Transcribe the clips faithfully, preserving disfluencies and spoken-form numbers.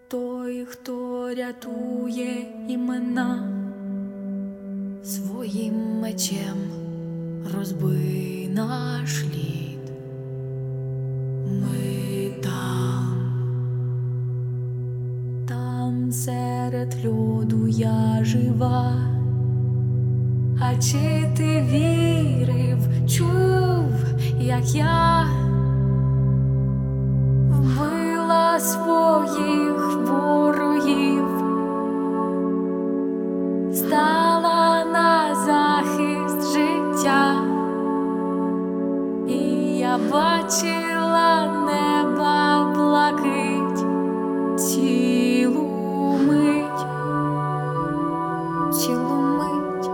той, хто рятує імена, своїм мечем розбий наш лід. Ми там, там серед льоду я жива. А чи ти вірив, чув, як я вбила своїх ворогів, стала на захист життя, і я бачила неба блакить цілу мить, цілу мить,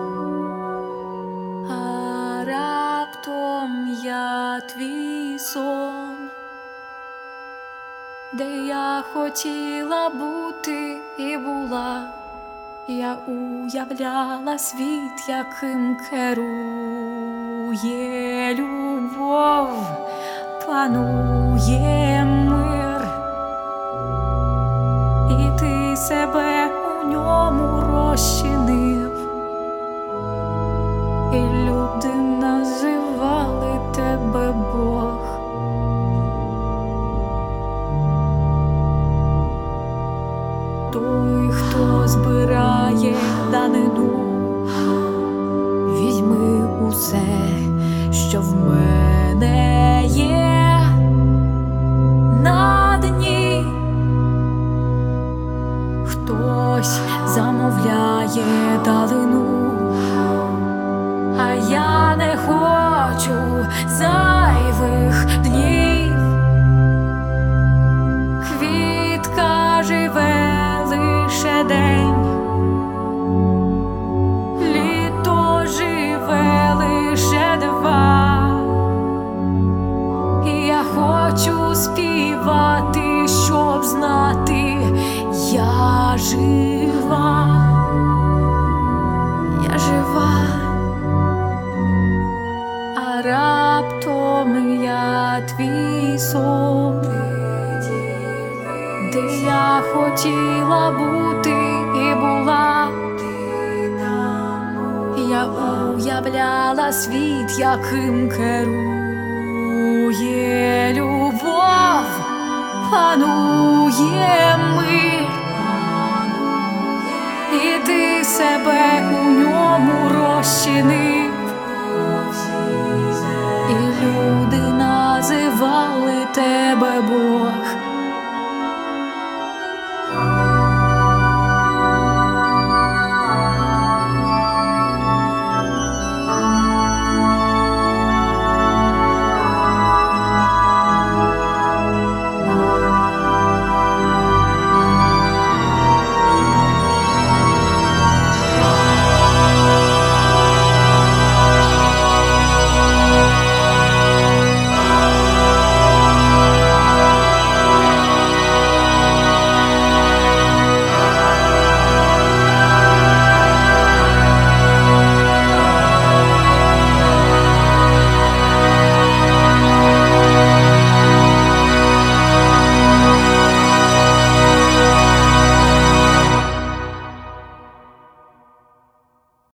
а раптом я твій сон, де я хотіла бути і була. Я уявляла світ, яким керує любов, панує мир, і ти себе у ньому розчинив, і люди називали тебе Бог. Той, хто збирає данину, візьми усе, що в мене є на дні. Хтось замовляє далину, а я не хочу зайвих днів. Квітка живе лише день, літо живе лише два, і я хочу співати, щоб знати, я жива, я жива, а раптом я твій сон, де я хотіла бути і була. Я уявляла світ, яким керує любов, панує мир, і ти себе у ньому розчинив.